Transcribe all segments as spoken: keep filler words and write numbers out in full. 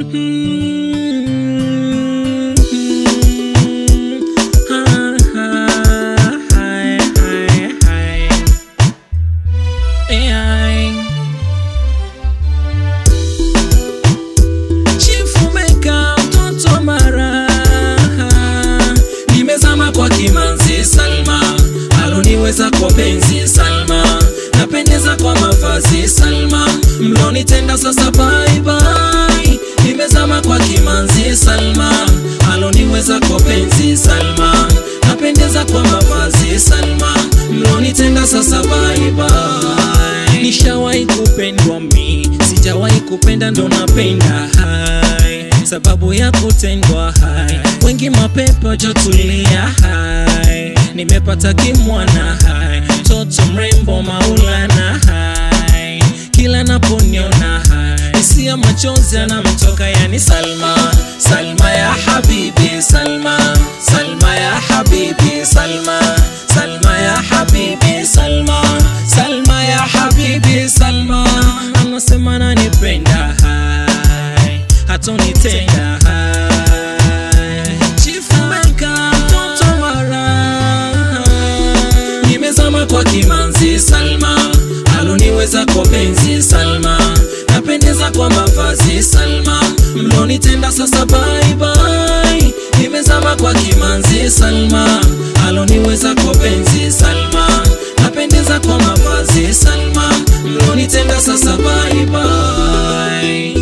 Kimanzi Salma, aloniweza kwa penzi Salma, napendeza kwa mavazi Salma, mlonitenda sasa bye bye. Nimezama kwa Kimanzi Salma, aloniweza kwa penzi Salma, napendeza kwa mavazi Salma, mlonitenda sasa bye bye. Nishawahi kupendwa mi, sijawahi kupenda ndo napenda hai, sababu ya kutendwa hai, wengi mapepo jotulia hai, nimepata kimwana hai, toto mrembo Maulana hai, kila naponiona hai, hisia machozi yanamtoka yani Salma, Salma ya habibi Salma, Salma ya habibi Salma, Salma ya habibi Salma, Salma ya habibi Salma, anasema ananipenda hai, hatonitenda hai, Chifumeka mtoto mara. Nimezama kwa Kimanzi Salma, aloniweza kwa penzi Salma, napendeza kwa mavazi Salma, mlonitenda sasa bye bye. Nimezama kwa Kimanzi Salma, aloniweza kwa penzi Salma, napendeza kwa mavazi Salma, mlonitenda sasa bye bye.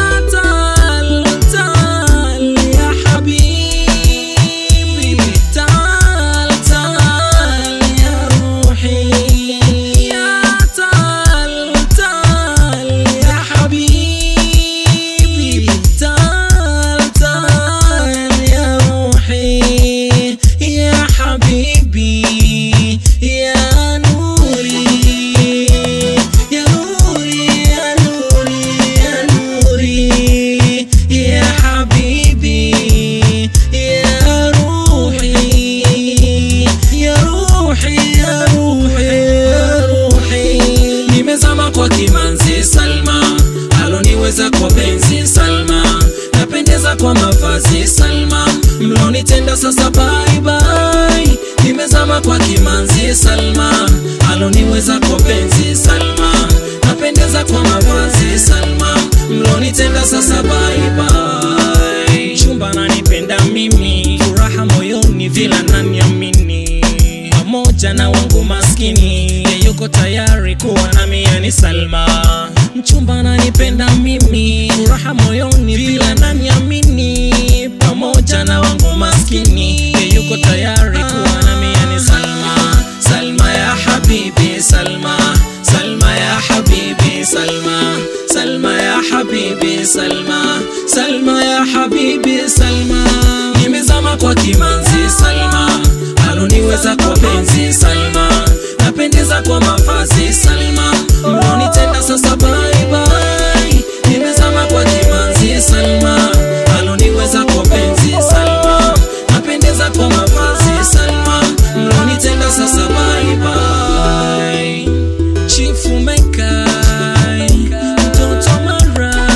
Kwa Kimanzi Salma, aloniweza kwa penzi Salma, napendeza kwa mavazi Salma, mlonitenda sasa bye bye. Nimezama kwa Kimanzi Salma, aloniweza kwa penzi Salma, napendeza kwa mavazi Salma, mlonitenda sasa bye bye. Chumba nanipenda mimi, furaha moyoni vila naniamini, pamoja na wangu maskini, yuko tayari kuwa nami yani Salma. Mchumba nanipenda mimi, furaha moyoni vila naniamini, pamoja na wangu maskini, yuko tayari kuwa nami yani Salma. Salma ya habibi Salma, Salma ya habibi Salma, Salma ya habibi Salma, Salma ya habibi Salma. Nimezama kwa Kimanzi Salma, aloniweza kwa penzi Salma, napendeza kwa mavazi Salma, mlonitenda sasa bye bye. Nimezama kwa Kimanzi Salma, aloniweza kwa penzi Salma, napendeza kwa mavazi Salma, mlonitenda sasa bye bye. Chifumeka mtoto mara,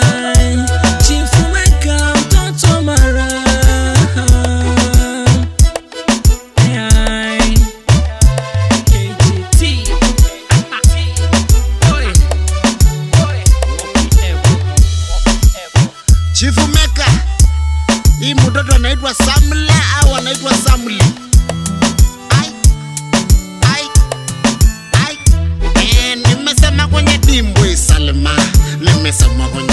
Chifumeka mtoto mara. Chifumeka, hii mtoto anaitwa Samla au anaitwa Samli? Ai, ai, ai. Eh, nimesema kwenye dimbwi Salma, nimesema kwenye